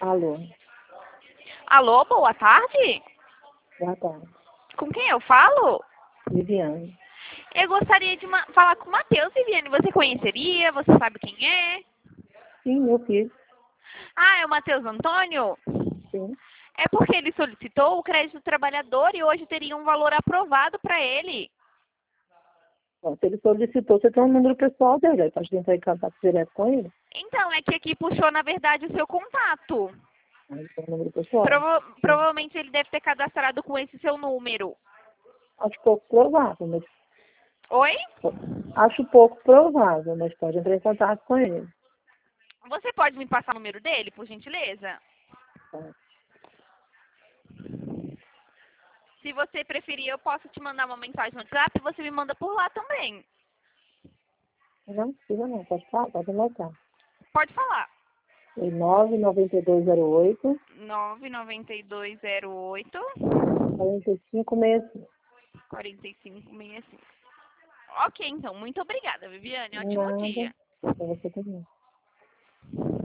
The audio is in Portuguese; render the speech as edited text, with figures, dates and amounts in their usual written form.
Alô, Alô, boa tarde? boa tarde. Com quem eu falo? Viviane. Eu gostaria de falar com o Matheus, Viviane. Você conheceria? Você sabe quem é? Sim, meu filho. Ah, é o Matheus Antônio? Sim. É porque ele solicitou o crédito do trabalhador e hoje teria um valor aprovado para ele. Bom, se ele solicitou, você tem um número pessoal dele. Aí pode entrar em contato direto com ele. Então, é que aqui puxou, na verdade, o seu contato. Aí tem um número pessoal. Sim. Provavelmente ele deve ter cadastrado com esse seu número. Acho pouco provável, mas Oi? acho pouco provável, mas pode entrar em contato com ele. Você pode me passar o número dele, por gentileza? Tá? Se você preferir, eu posso te mandar uma mensagem no WhatsApp e você me manda por lá também. Não precisa não, pode falar, pode anotar. Pode falar. É 99208 99208 4565. 4565. Ok, então. Muito obrigada, Viviane. Ótimo Nada. dia. Pra você também.